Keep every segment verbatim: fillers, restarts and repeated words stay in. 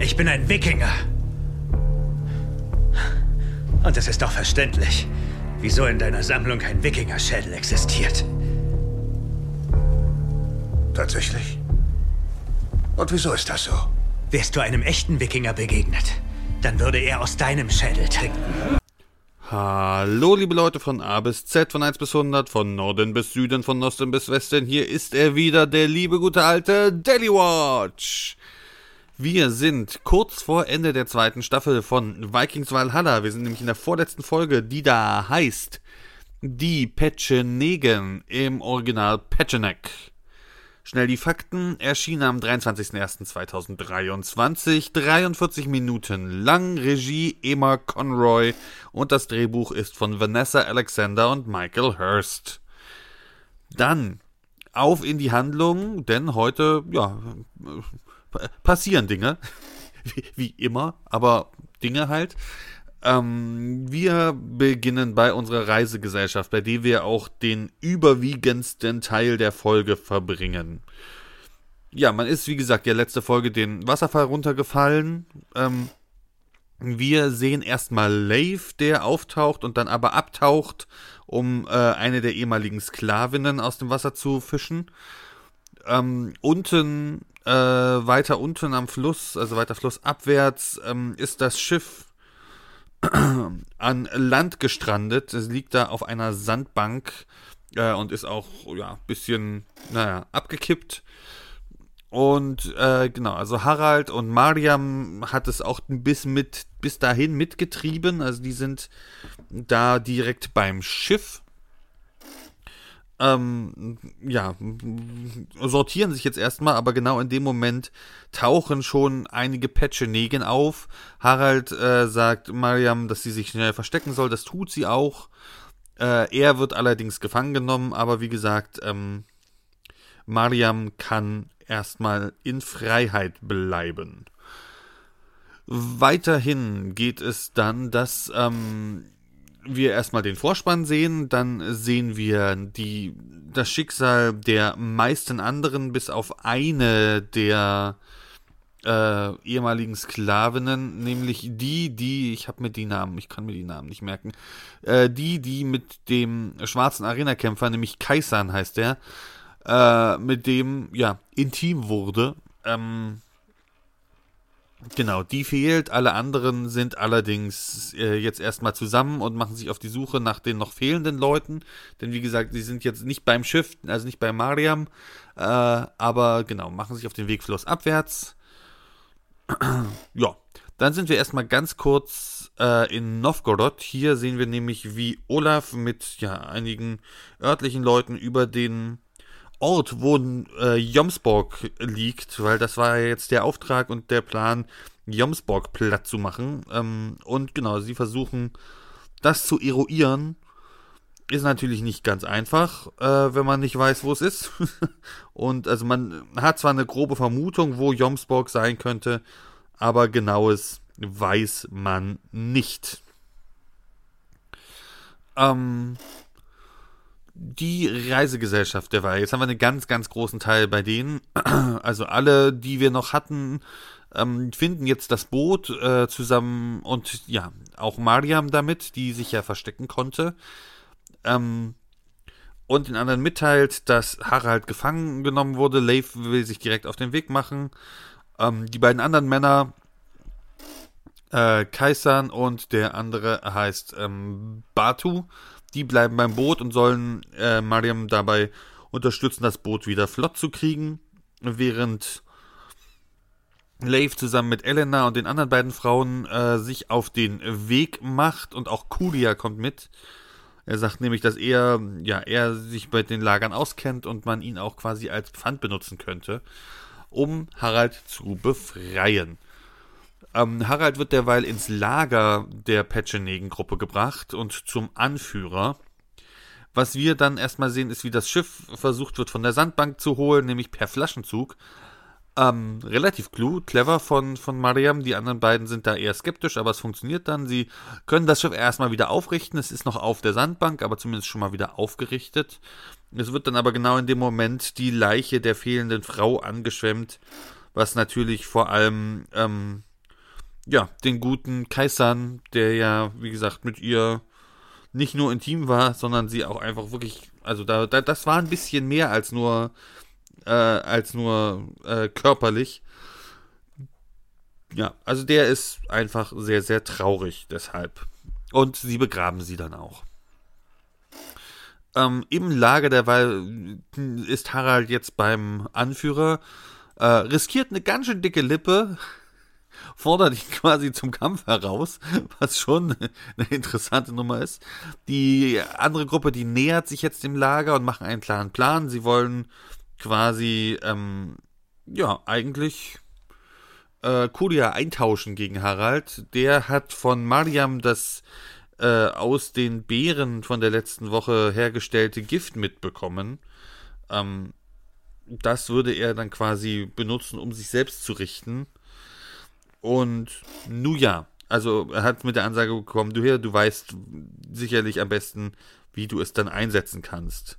Ich bin ein Wikinger. Und es ist doch verständlich, wieso in deiner Sammlung ein Wikingerschädel existiert. Tatsächlich? Und wieso ist das so? Wärst du einem echten Wikinger begegnet, dann würde er aus deinem Schädel trinken. Hallo liebe Leute von A bis Z, von eins bis hundert, von Norden bis Süden, von Osten bis Westen. Hier ist er wieder, der liebe gute alte Daily Watch. Wir sind kurz vor Ende der zweiten Staffel von Vikings Valhalla. Wir sind nämlich in der vorletzten Folge, die da heißt Die Pechenegen, im Original Pecheneг. Schnell die Fakten, erschien am dreiundzwanzigsten ersten zweitausenddreiundzwanzig, dreiundvierzig Minuten lang, Regie Emma Conroy und das Drehbuch ist von Vanessa Alexander und Michael Hurst. Dann auf in die Handlung, denn heute, ja, passieren Dinge, wie, wie immer, aber Dinge halt. Ähm, wir beginnen bei unserer Reisegesellschaft, bei der wir auch den überwiegendsten Teil der Folge verbringen. Ja, man ist, wie gesagt, der letzte Folge den Wasserfall runtergefallen. Ähm, wir sehen erstmal Leif, der auftaucht und dann aber abtaucht, um äh, eine der ehemaligen Sklavinnen aus dem Wasser zu fischen. Ähm, unten, äh, weiter unten am Fluss, also weiter flussabwärts, ähm, ist das Schiff an Land gestrandet. Es liegt da auf einer Sandbank äh, und ist auch ja ein bisschen, naja, abgekippt. Und äh, genau, also Harald und Mariam hat es auch bis, mit, bis dahin mitgetrieben. Also die sind da direkt beim Schiff. Ähm, ja, sortieren sich jetzt erstmal, aber genau in dem Moment tauchen schon einige Pechenegen auf. Harald äh, sagt Mariam, dass sie sich schnell verstecken soll, das tut sie auch. Äh, er wird allerdings gefangen genommen, aber wie gesagt, ähm, Mariam kann erstmal in Freiheit bleiben. Weiterhin geht es dann, dass ähm, wir erstmal den Vorspann sehen, dann sehen wir die, das Schicksal der meisten anderen, bis auf eine der äh, ehemaligen Sklavinnen, nämlich die, die, ich habe mir die Namen, ich kann mir die Namen nicht merken, äh, die, die mit dem schwarzen Arena-Kämpfer, nämlich Kaisan heißt der, äh, mit dem, ja, intim wurde, ähm, genau, die fehlt. Alle anderen sind allerdings äh, jetzt erstmal zusammen und machen sich auf die Suche nach den noch fehlenden Leuten. Denn wie gesagt, sie sind jetzt nicht beim Schiff, also nicht bei Mariam, äh, aber genau, machen sich auf den Weg flussabwärts. Ja, dann sind wir erstmal ganz kurz äh, in Novgorod. Hier sehen wir nämlich, wie Olaf mit ja einigen örtlichen Leuten über den Ort, wo äh, Jomsborg liegt, weil das war ja jetzt der Auftrag und der Plan, Jomsborg platt zu machen. Ähm, und genau, sie versuchen, das zu eruieren. Ist natürlich nicht ganz einfach, äh, wenn man nicht weiß, wo es ist. Und also man hat zwar eine grobe Vermutung, wo Jomsborg sein könnte, aber genaues weiß man nicht. Ähm... Die Reisegesellschaft derweil. Jetzt haben wir einen ganz, ganz großen Teil bei denen. Also alle, die wir noch hatten, ähm, finden jetzt das Boot äh, zusammen und ja, auch Mariam damit, die sich ja verstecken konnte. Ähm, und den anderen mitteilt, dass Harald gefangen genommen wurde. Leif will sich direkt auf den Weg machen. Ähm, die beiden anderen Männer, äh, Kaisan und der andere heißt ähm, Batu, die bleiben beim Boot und sollen äh, Mariam dabei unterstützen, das Boot wieder flott zu kriegen, während Leif zusammen mit Elena und den anderen beiden Frauen äh, sich auf den Weg macht und auch Kulia kommt mit. Er sagt nämlich, dass er, ja, er sich bei den Lagern auskennt und man ihn auch quasi als Pfand benutzen könnte, um Harald zu befreien. Ähm, Harald wird derweil ins Lager der Pechenegen-Gruppe gebracht und zum Anführer. Was wir dann erstmal sehen, ist, wie das Schiff versucht wird von der Sandbank zu holen, nämlich per Flaschenzug. Ähm, relativ klug, clever von, von Mariam. Die anderen beiden sind da eher skeptisch, aber es funktioniert dann. Sie können das Schiff erstmal wieder aufrichten. Es ist noch auf der Sandbank, aber zumindest schon mal wieder aufgerichtet. Es wird dann aber genau in dem Moment die Leiche der fehlenden Frau angeschwemmt, was natürlich vor allem ähm, ja, den guten Kaisan, der ja, wie gesagt, mit ihr nicht nur intim war, sondern sie auch einfach wirklich, also da, da das war ein bisschen mehr als nur, äh, als nur äh, körperlich. Ja, also der ist einfach sehr, sehr traurig deshalb. Und sie begraben sie dann auch. Ähm, Im Lager derweil ist Harald jetzt beim Anführer, äh, riskiert eine ganz schön dicke Lippe, fordert ihn quasi zum Kampf heraus, was schon eine interessante Nummer ist. Die andere Gruppe, die nähert sich jetzt dem Lager und machen einen klaren Plan. Sie wollen quasi, ähm, ja, eigentlich äh, Kulia eintauschen gegen Harald. Der hat von Mariam das äh, aus den Beeren von der letzten Woche hergestellte Gift mitbekommen. Ähm, das würde er dann quasi benutzen, um sich selbst zu richten. Und nun ja, also er hat mit der Ansage bekommen, du hier, du weißt sicherlich am besten, wie du es dann einsetzen kannst.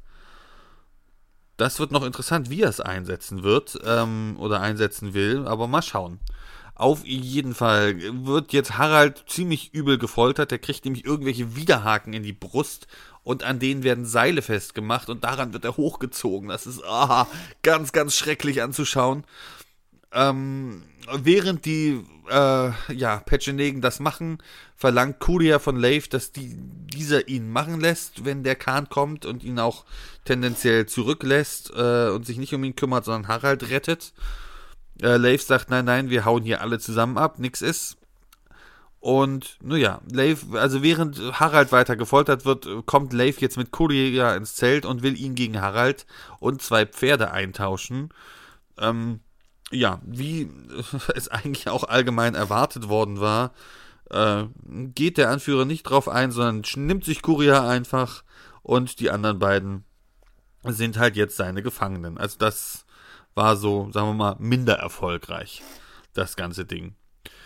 Das wird noch interessant, wie er es einsetzen wird ähm, oder einsetzen will, aber mal schauen. Auf jeden Fall wird jetzt Harald ziemlich übel gefoltert, der kriegt nämlich irgendwelche Widerhaken in die Brust und an denen werden Seile festgemacht und daran wird er hochgezogen. Das ist ah, ganz, ganz schrecklich anzuschauen. Ähm, während die äh, ja, Petschenegen das machen, verlangt Kulia von Leif, dass die, dieser ihn machen lässt, wenn der Khan kommt und ihn auch tendenziell zurücklässt äh, und sich nicht um ihn kümmert, sondern Harald rettet. Äh, Leif sagt, nein, nein, wir hauen hier alle zusammen ab, nix ist. Und, naja, Leif, also während Harald weiter gefoltert wird, kommt Leif jetzt mit Kulia ins Zelt und will ihn gegen Harald und zwei Pferde eintauschen. Ähm, Ja, wie es eigentlich auch allgemein erwartet worden war, äh, geht der Anführer nicht drauf ein, sondern nimmt sich Kulia einfach und die anderen beiden sind halt jetzt seine Gefangenen. Also das war so, sagen wir mal, minder erfolgreich, das ganze Ding.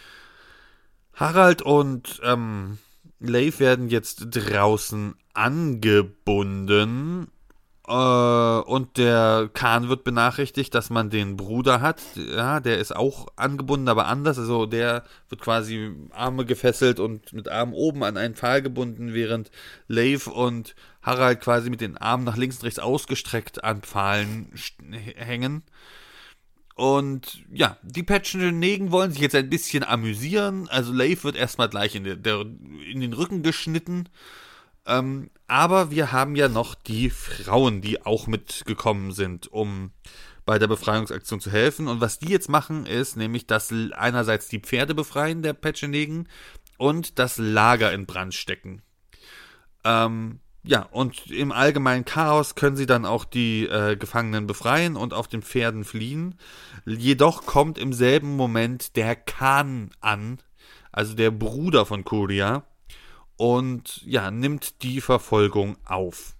Harald und ähm, Leif werden jetzt draußen angebunden. Und der Khan wird benachrichtigt, dass man den Bruder hat. Ja, der ist auch angebunden, aber anders. Also der wird quasi Arme gefesselt und mit Armen oben an einen Pfahl gebunden, während Leif und Harald quasi mit den Armen nach links und rechts ausgestreckt an Pfahlen hängen. Und ja, die Petschenegen wollen sich jetzt ein bisschen amüsieren. Also Leif wird erstmal gleich in, der, der, in den Rücken geschnitten. Ähm, aber wir haben ja noch die Frauen, die auch mitgekommen sind, um bei der Befreiungsaktion zu helfen. Und was die jetzt machen, ist nämlich, dass einerseits die Pferde befreien, der Petschenegen, und das Lager in Brand stecken. Ähm, ja, und im allgemeinen Chaos können sie dann auch die äh, Gefangenen befreien und auf den Pferden fliehen. Jedoch kommt im selben Moment der Khan an, also der Bruder von Kulia, und ja, nimmt die Verfolgung auf.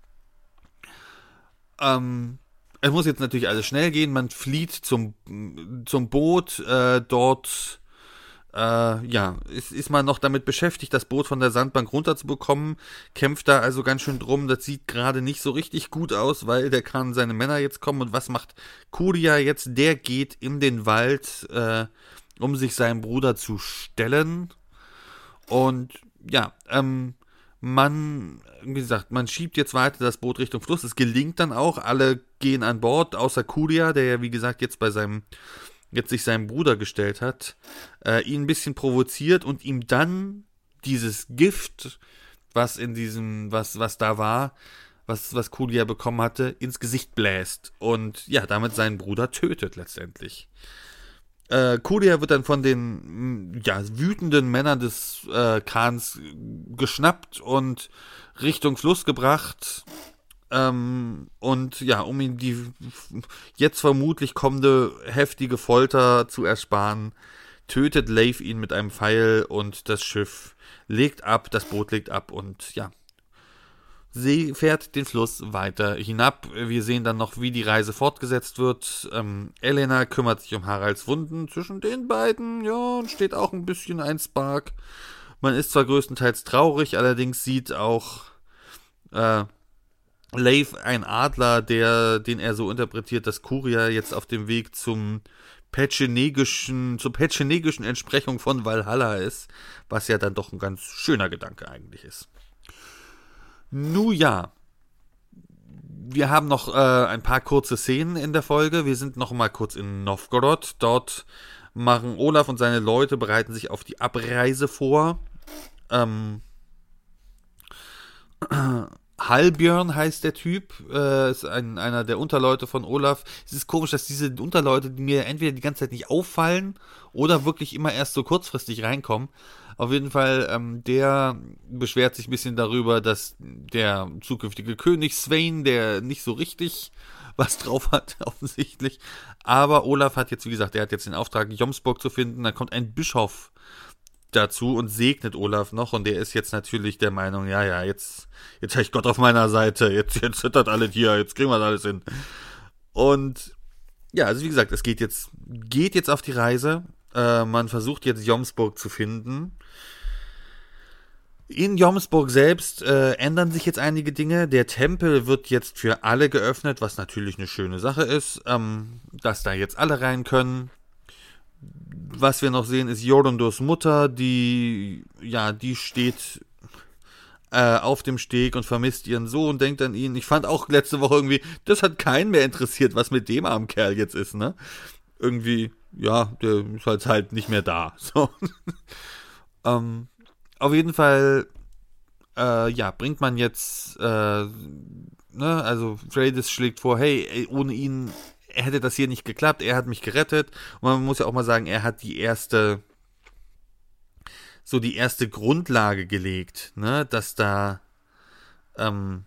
Ähm, es muss jetzt natürlich alles schnell gehen. Man flieht zum, zum Boot. Äh, dort äh, ja, ist, ist man noch damit beschäftigt, das Boot von der Sandbank runterzubekommen. Kämpft da also ganz schön drum. Das sieht gerade nicht so richtig gut aus, weil der Khan seine Männer jetzt kommen. Und was macht Kulia jetzt? Der geht in den Wald, äh, um sich seinem Bruder zu stellen. Und ja, ähm, man, wie gesagt, man schiebt jetzt weiter das Boot Richtung Fluss. Es gelingt dann auch. Alle gehen an Bord, außer Kulia, der ja, wie gesagt, jetzt bei seinem, jetzt sich seinem Bruder gestellt hat, äh, ihn ein bisschen provoziert und ihm dann dieses Gift, was in diesem, was, was da war, was, was Kulia bekommen hatte, ins Gesicht bläst und ja, damit seinen Bruder tötet letztendlich. Äh, Kulia wird dann von den ja, wütenden Männern des äh, Khans geschnappt und Richtung Fluss gebracht. Ähm, und ja, um ihm die jetzt vermutlich kommende heftige Folter zu ersparen, tötet Leif ihn mit einem Pfeil und das Schiff legt ab, das Boot legt ab und ja, sie fährt den Fluss weiter hinab. Wir sehen dann noch, wie die Reise fortgesetzt wird. Ähm, Elena kümmert sich um Haralds Wunden. Zwischen den beiden, ja, steht auch ein bisschen ein Spark. Man ist zwar größtenteils traurig, allerdings sieht auch äh, Leif, ein Adler, der, den er so interpretiert, dass Kuria jetzt auf dem Weg zum petschenegischen, zur petschenegischen Entsprechung von Valhalla ist, was ja dann doch ein ganz schöner Gedanke eigentlich ist. Nun ja, wir haben noch äh, ein paar kurze Szenen in der Folge. Wir sind noch mal kurz in Novgorod. Dort machen Olaf und seine Leute, bereiten sich auf die Abreise vor. Ähm, Halbjörn heißt der Typ, äh, ist ein, einer der Unterleute von Olaf. Es ist komisch, dass diese Unterleute, die mir entweder die ganze Zeit nicht auffallen oder wirklich immer erst so kurzfristig reinkommen. Auf jeden Fall, ähm, der beschwert sich ein bisschen darüber, dass der zukünftige König Svein, der nicht so richtig was drauf hat, offensichtlich. Aber Olaf hat jetzt, wie gesagt, er hat jetzt den Auftrag, Jomsborg zu finden. Dann kommt ein Bischof dazu und segnet Olaf noch, und der ist jetzt natürlich der Meinung, ja, ja, jetzt, jetzt habe ich Gott auf meiner Seite, jetzt, jetzt zittert alles hier, jetzt kriegen wir das alles hin. Und ja, also wie gesagt, es geht jetzt, geht jetzt auf die Reise, äh, man versucht jetzt Jomsborg zu finden. In Jomsborg selbst äh, ändern sich jetzt einige Dinge, der Tempel wird jetzt für alle geöffnet, was natürlich eine schöne Sache ist, ähm, dass da jetzt alle rein können. Was wir noch sehen, ist Jorundurs Mutter, die, ja, die steht äh, auf dem Steg und vermisst ihren Sohn, denkt an ihn. Ich fand auch letzte Woche irgendwie, das hat keinen mehr interessiert, was mit dem armen Kerl jetzt ist, ne? Irgendwie, ja, der ist halt, halt nicht mehr da. So. ähm, auf jeden Fall, äh, ja, bringt man jetzt, äh, ne, also Freydis schlägt vor, hey, ey, ohne ihn hätte das hier nicht geklappt, er hat mich gerettet. Und man muss ja auch mal sagen, er hat die erste, so die erste Grundlage gelegt, ne, dass da, ähm,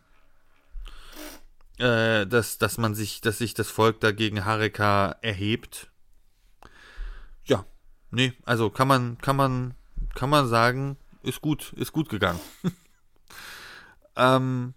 äh, dass, dass man sich, dass sich das Volk da gegen Hareka erhebt. Ja, nee, also kann man, kann man, kann man sagen, ist gut, ist gut gegangen. ähm,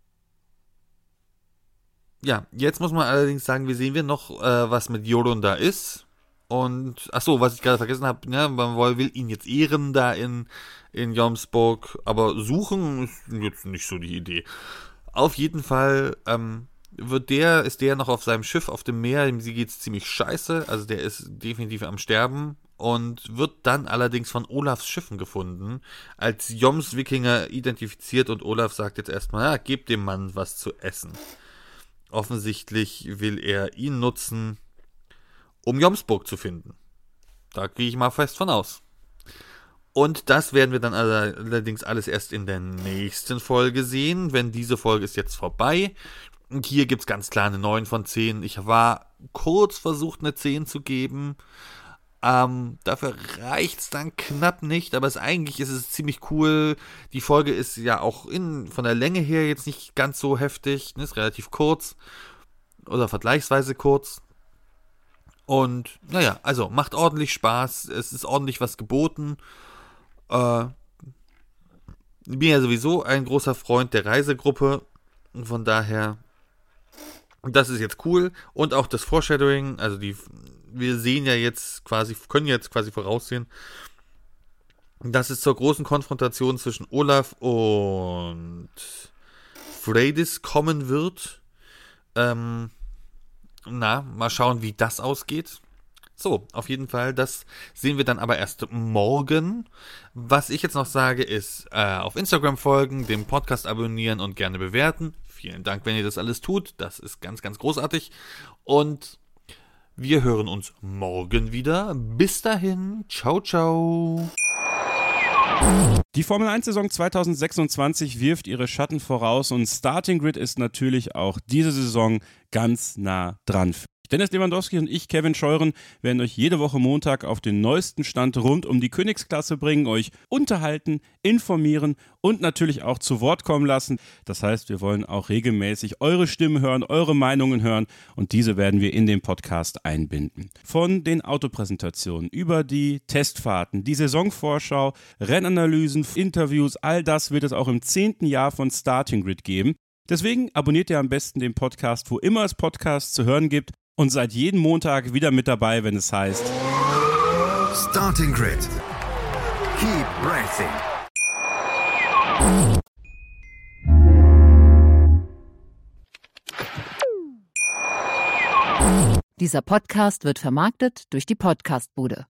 Ja, jetzt muss man allerdings sagen, wir sehen wir noch, äh, was mit Jorund da ist. Und, ach so, was ich gerade vergessen habe, ne, man will ihn jetzt ehren da in, in Jomsborg, aber suchen ist jetzt nicht so die Idee. Auf jeden Fall, ähm, wird der, ist der noch auf seinem Schiff auf dem Meer, ihm geht's ziemlich scheiße, also der ist definitiv am Sterben und wird dann allerdings von Olafs Schiffen gefunden, als Joms-Wikinger identifiziert, und Olaf sagt jetzt erstmal, ja, gebt dem Mann was zu essen. Offensichtlich will er ihn nutzen, um Jomsborg zu finden. Da gehe ich mal fest von aus. Und das werden wir dann allerdings alles erst in der nächsten Folge sehen, wenn diese Folge ist jetzt vorbei. Und hier gibt es ganz klar eine neun von zehn. Ich war kurz versucht, eine zehn zu geben. Ähm, dafür reicht es dann knapp nicht, aber es, eigentlich ist es ziemlich cool. Die Folge ist ja auch in, von der Länge her jetzt nicht ganz so heftig, ne, ist relativ kurz oder vergleichsweise kurz. Und naja, also macht ordentlich Spaß, es ist ordentlich was geboten. Äh, bin ja sowieso ein großer Freund der Reisegruppe, von daher, das ist jetzt cool. Und auch das Foreshadowing, also die wir sehen ja jetzt quasi, können jetzt quasi voraussehen, dass es zur großen Konfrontation zwischen Olaf und Freydis kommen wird. Ähm, na, mal schauen, wie das ausgeht. So, auf jeden Fall, das sehen wir dann aber erst morgen. Was ich jetzt noch sage, ist, äh, auf Instagram folgen, den Podcast abonnieren und gerne bewerten. Vielen Dank, wenn ihr das alles tut. Das ist ganz, ganz großartig. Und wir hören uns morgen wieder. Bis dahin. Ciao, ciao. Die Formel eins Saison zwanzig sechsundzwanzig wirft ihre Schatten voraus und Starting Grid ist natürlich auch diese Saison ganz nah dran. Dennis Lewandowski und ich, Kevin Scheuren, werden euch jede Woche Montag auf den neuesten Stand rund um die Königsklasse bringen, euch unterhalten, informieren und natürlich auch zu Wort kommen lassen. Das heißt, wir wollen auch regelmäßig eure Stimmen hören, eure Meinungen hören und diese werden wir in den Podcast einbinden. Von den Autopräsentationen über die Testfahrten, die Saisonvorschau, Rennanalysen, Interviews, all das wird es auch im zehnten Jahr von Starting Grid geben. Deswegen abonniert ihr am besten den Podcast, wo immer es Podcasts zu hören gibt. Und seid jeden Montag wieder mit dabei, wenn es heißt Starting Grid. Keep racing. Dieser Podcast wird vermarktet durch die Podcastbude.